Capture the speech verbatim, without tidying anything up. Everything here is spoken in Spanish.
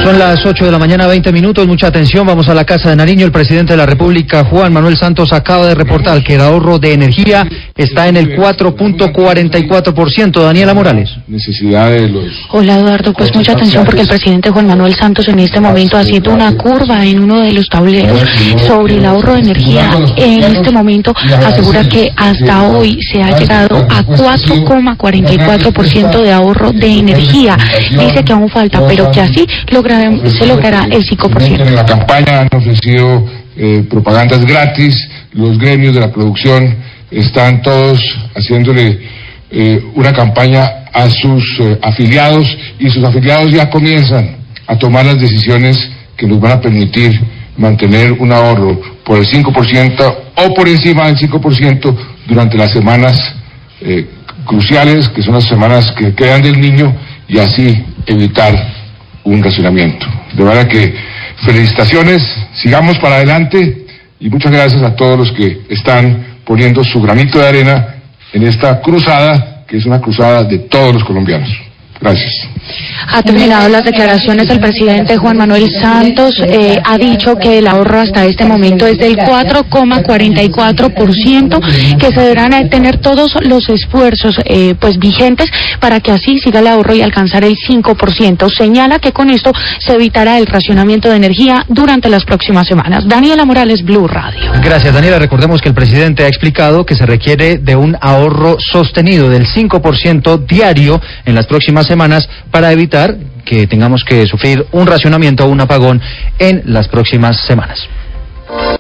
Son las ocho de la mañana, veinte minutos, mucha atención, vamos a la Casa de Nariño. El presidente de la República, Juan Manuel Santos, acaba de reportar que el ahorro de energía está en el cuatro punto cuarenta y cuatro por ciento. Daniela Morales. Necesidades de los... Hola Eduardo, pues mucha atención porque el presidente Juan Manuel Santos en este momento haciendo una curva en uno de los tableros sobre el ahorro de energía. En este momento asegura que hasta hoy se ha llegado a cuatro coma cuarenta y cuatro por ciento de ahorro de energía. Dice que aún falta, pero que así logra, se logrará el cinco por ciento. En la campaña han ofrecido eh, propagandas gratis, los gremios de la producción están todos haciéndole eh, una campaña a sus eh, afiliados, y sus afiliados ya comienzan a tomar las decisiones que nos van a permitir mantener un ahorro por el cinco por ciento o por encima del cinco por ciento durante las semanas eh, cruciales, que son las semanas que quedan del niño, y así evitar un racionamiento. De verdad que felicitaciones, sigamos para adelante y muchas gracias a todos los que están poniendo su granito de arena en esta cruzada, que es una cruzada de todos los colombianos. Gracias. Ha terminado las declaraciones el presidente Juan Manuel Santos, eh, ha dicho que el ahorro hasta este momento es del cuatro coma cuarenta y cuatro por ciento, que se deberán tener todos los esfuerzos eh, pues vigentes para que así siga el ahorro y alcanzar el cinco por ciento. Señala que con esto se evitará el racionamiento de energía durante las próximas semanas. Daniela Morales, Blue Radio. Gracias, Daniela. Recordemos que el presidente ha explicado que se requiere de un ahorro sostenido del cinco por ciento diario en las próximas semanas para evitar que tengamos que sufrir un racionamiento o un apagón en las próximas semanas.